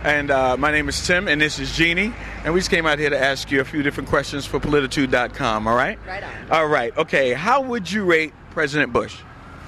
And my name is Tim, and this is Jeannie. And we just came out here to ask you a few different questions for Polititude.com, all right? Right on. All right. Okay, how would you rate President Bush?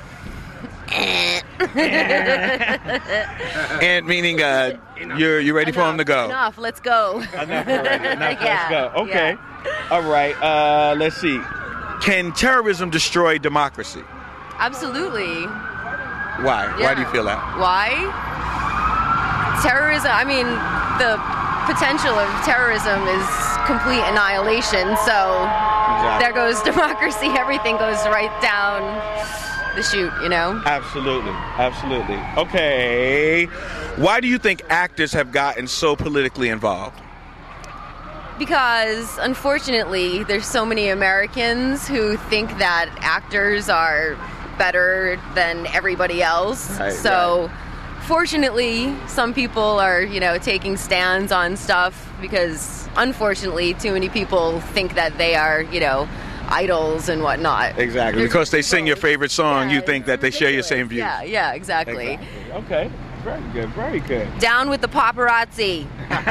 And meaning you're ready for him to go? Enough, let's go. Enough already. Enough, Yeah, let's go. Okay. yeah. All right. Let's see. Can terrorism destroy democracy? Absolutely. Why? Yeah. Why do you feel that? Why? Terrorism, I mean, the potential of terrorism is complete annihilation, so there goes democracy, everything goes right down the chute, you know? Absolutely. Absolutely. Okay. Why do you think actors have gotten so politically involved? Because, unfortunately, there's so many Americans who think that actors are better than everybody else. Right, so, fortunately, some people are, taking stands on stuff because, unfortunately, too many people think that they are, idols and whatnot. Exactly. Because they sing your favorite song, you think that they share your same views. Yeah, exactly. Okay. Very good, very good. Down with the paparazzi.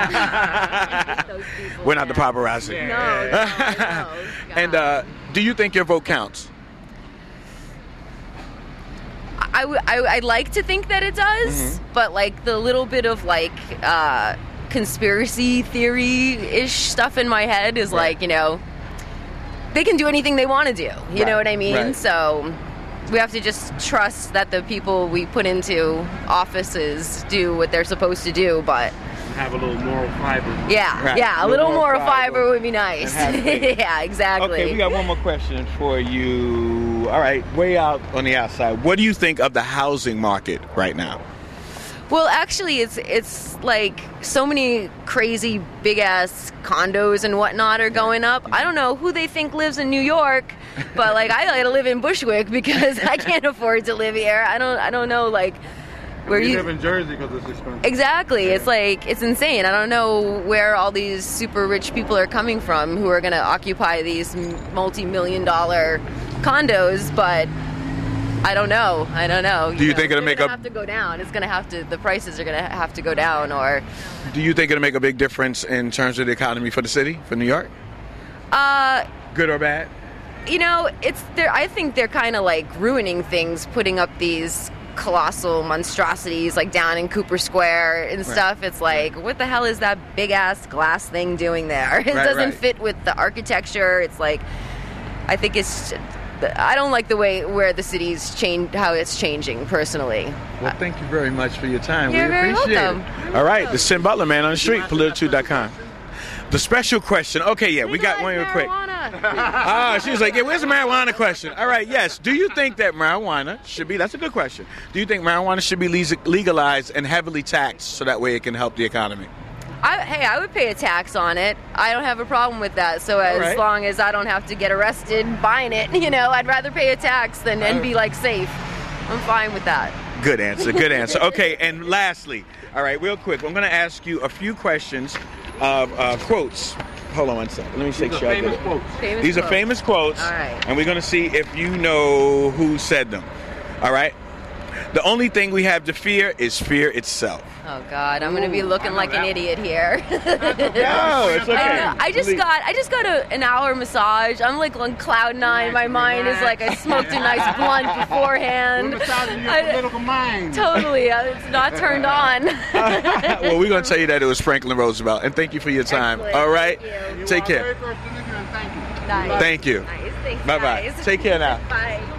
We're not the paparazzi. No. And do you think your vote counts? I'd like to think that it does, but like the little bit of conspiracy theory-ish stuff in my head is they can do anything they want to do. You know what I mean? Right. So we have to just trust that the people we put into offices do what they're supposed to do, but have a little moral fiber. Yeah, a little moral fiber would be nice. Yeah, exactly. Okay, we got one more question for you. All right, way out on the outside. What do you think of the housing market right now? Well, actually, it's like so many crazy big-ass condos and whatnot are going up. I don't know who they think lives in New York, but I like to live in Bushwick because I can't afford to live here. I don't know where you live in Jersey because it's expensive. Exactly. It's it's insane. I don't know where all these super rich people are coming from who are going to occupy these multi-million-dollar condos, but I don't know. Do you think it'll make have to go down? It's going to have to. The prices are going to have to go down, or. Do you think it'll make a big difference in terms of the economy for the city, for New York? Good or bad? I think they're kind of ruining things, putting up these colossal monstrosities down in Cooper Square and stuff. It's what the hell is that big ass glass thing doing there? It doesn't fit with the architecture. It's I think it's. I don't like the way where the city's how it's changing, personally. Well, thank you very much for your time. You're we very appreciate welcome. it. All right, this is Tim Butler, man on the street, Polititude.com. The special question. Okay, yeah, we got one real quick. She was where's the marijuana question? All right, yes. Do you think that marijuana should be, that's a good question. Do you think marijuana should be legalized and heavily taxed so that way it can help the economy? I would pay a tax on it. I don't have a problem with that. So as long as I don't have to get arrested buying it, I'd rather pay a tax than and be safe. I'm fine with that. Good answer. Good answer. Okay, and lastly, all right, real quick, I'm going to ask you a few questions of quotes. Hold on one second. Let me make sure I get it. These are famous quotes. All right. And we're going to see if you know who said them. All right? The only thing we have to fear is fear itself. Oh God, I'm gonna be looking like an idiot here. No, it's okay. I just got an hour massage. I'm on cloud nine. My mind is I smoked a nice blunt beforehand. We're massaging your political mind. Totally, it's not turned on. Well, we're gonna tell you that it was Franklin Roosevelt, and thank you for your time. Excellent. All right, You take care. Very first interview, and thank you. Nice. Thank you. Nice. Thanks, Bye bye. guys. Take care now. Bye.